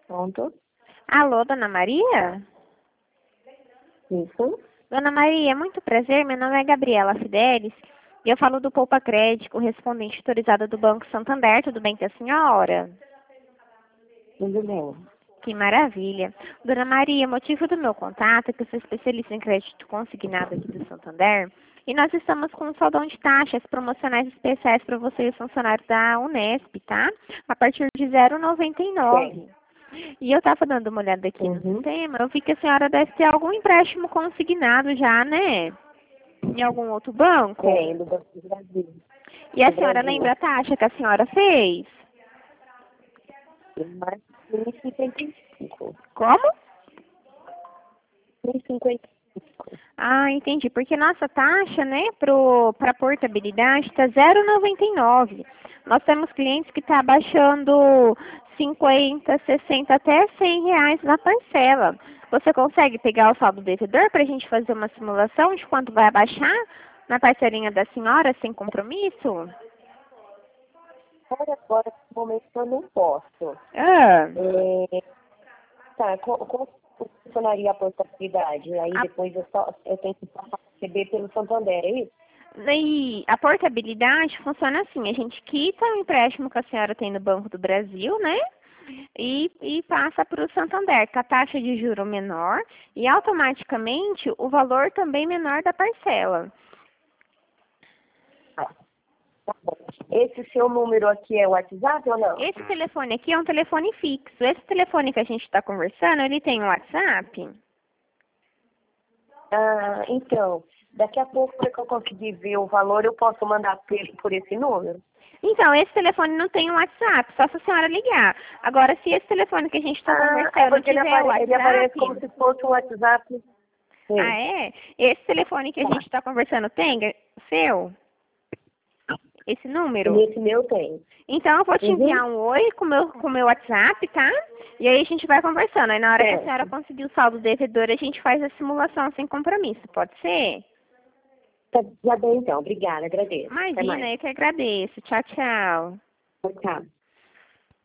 Pronto. Alô, Dona Maria? Isso. Dona Maria, muito prazer. Meu nome é Gabriela Fidelis e eu falo do Poupa Crédito, correspondente autorizada do Banco Santander. Tudo bem com a senhora? Tudo bem. Que maravilha. Dona Maria, o motivo do meu contato é que eu sou especialista em crédito consignado aqui do Santander e nós estamos com um saldão de taxas promocionais especiais para você e os funcionários da Unesp, tá? A partir de 0,99. E eu estava dando uma olhada aqui no sistema, eu vi que a senhora deve ter algum empréstimo consignado já, né? Em algum outro banco? Tem, do Banco do Brasil. E a Do senhora Brasil. lembra a taxa que a senhora fez? Mais 1,55. Como? 1,55. Ah, entendi. Porque nossa taxa, né, para portabilidade está 0,99. Nós temos clientes que estão abaixando 50, 60 até R$ 100 na parcela. Você consegue pegar o saldo devedor para a gente fazer uma simulação de quanto vai abaixar na parcelinha da senhora sem compromisso? Agora, no momento, eu não posso. Ah, Tá, como funcionaria a portabilidade? Aí depois eu tenho que passar a receber pelo Santander, é isso? e a portabilidade funciona assim, a gente quita o empréstimo que a senhora tem no Banco do Brasil, né? E passa para o Santander, com a taxa de juro menor e automaticamente o valor também menor da parcela. Ah, tá bom. Esse seu número aqui é o WhatsApp ou não? Esse telefone aqui é um telefone fixo. Esse telefone que a gente está conversando, ele tem um WhatsApp? Ah, então, daqui a pouco, para que eu conseguir ver o valor, eu posso mandar por esse número? Então, esse telefone não tem um WhatsApp, só se a senhora ligar. Agora, se esse telefone que a gente está É conversando porque tiver o ele aparece WhatsApp... como se fosse um WhatsApp. Ah, Sim. é? Esse telefone que a Tá. gente está conversando tem? Seu? Esse número? Nesse meu tem. Então, eu vou te enviar um oi com meu WhatsApp, tá? E aí a gente vai conversando. Aí na hora que a senhora Certo. conseguir o saldo devedor, a gente faz a simulação sem compromisso. Pode ser? Tá bem então. Obrigada, agradeço. Até mais. Imagina, eu que agradeço. Tchau, tchau. Tchau.